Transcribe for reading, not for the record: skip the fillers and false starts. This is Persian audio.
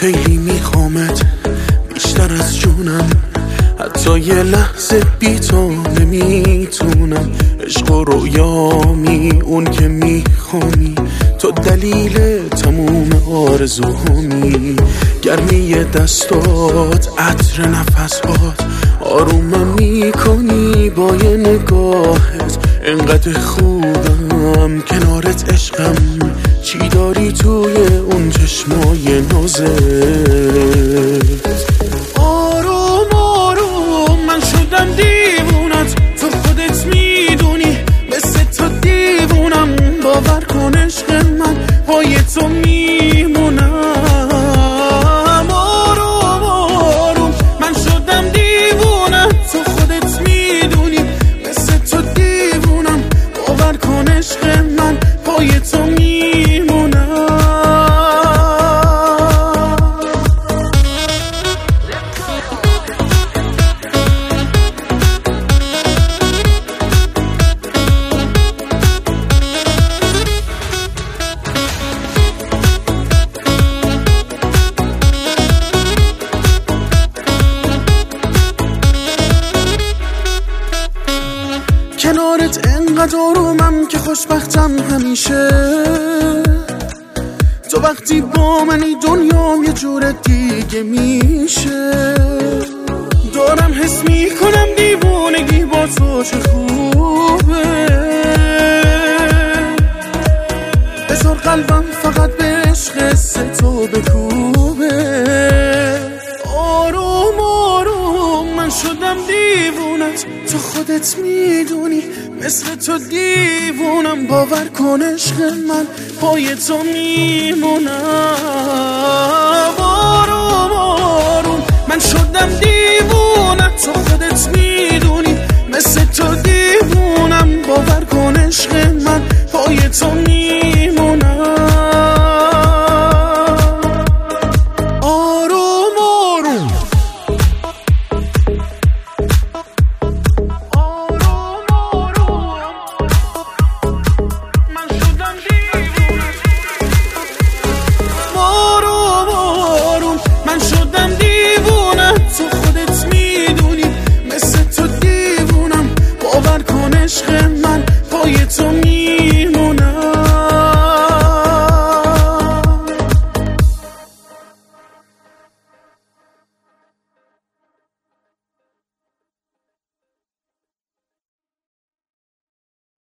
خیلی میخوامت بیشتر از جونم، حتی یه لحظه بی تو نمیتونم. عشق و رویامی اون که میخوانی، تو دلیل تموم آرزوهامی. گرمی دستات، عطر نفسات، آرومم میکنی با یه نگاهت. انقدر خوبم کنارت عشقم، چی داری توی اون چشمای نازت؟ آروم آروم من شدم دیوونت، تو خودت میدونی مثل تو دیوونم. باور کن عشق من پای تو میمونم. آروم آروم من شدم دیوونت، تو خودت میدونی مثل تو دیوونم. باور کن عشق من پای تو میمونم. کنارت انقدر آرومم که خوشبختم همیشه. تو وقتی با منی دنیام یه جور دیگه میشه. دارم حس میکنم دیوونگی با تو چه خوبه. بذار قلبم فقط به عشق تو بکوبه. آروم آروم من شدم دیوونت، تو خودت میدونی مثل تو دیوونم. باور کن عشق من پای تو میمونم.